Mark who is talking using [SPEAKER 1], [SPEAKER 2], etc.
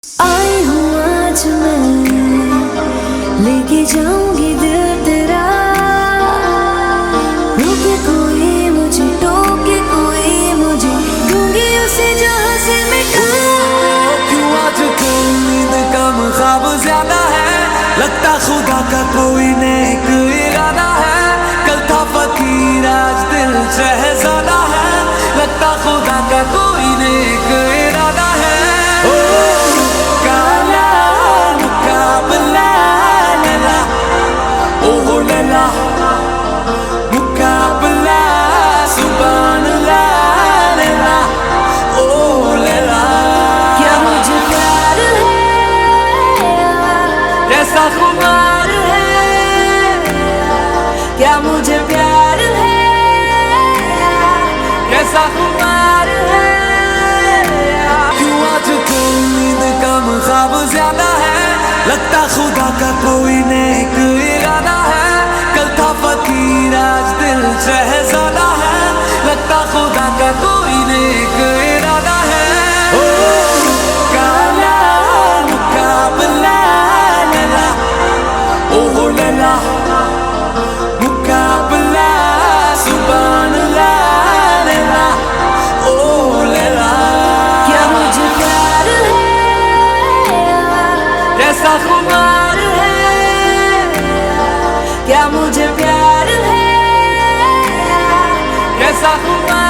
[SPEAKER 1] आई हूँ आज मैं लेके जाऊंगी दिल तेरा, रोके कोई मुझे, टोके कोई मुझे, दूंगी उसे जहाँ से मिटा।
[SPEAKER 2] क्यों आजकल नींद कम ख्वाब ज्यादा है, लगता खुदा का कोई नेक इरादा है। कल था फकीर आज दिल शहजादा है, लगता खुदा का कोई नेक इरादा है। काला मुकाबला लैला, ओहो लैला मुकाबला, सुभान अल्लाह लैला, ओ लैला।
[SPEAKER 1] क्या मुझे प्यार है,
[SPEAKER 2] कैसा खुमार है,
[SPEAKER 1] क्या मुझे प्यार है,
[SPEAKER 2] कैसा खुमार है। क्यों आजकल नींद कम ख्वाब ज्यादा है, लगता खुदा का कोई नेक इरादा है। कल था फकीर आज दिल शहजादा है, लगता खुदा का कोई नेक इरादा है। ओ काला मुकाबला लैला, ओहो लैला मुकाबला, सुभान अल्लाह लैला, ओ लैला।
[SPEAKER 1] क्या मुझे प्यार है,
[SPEAKER 2] कैसा खुमार है,
[SPEAKER 1] क्या मुझे प्यार है,
[SPEAKER 2] कैसा खुमार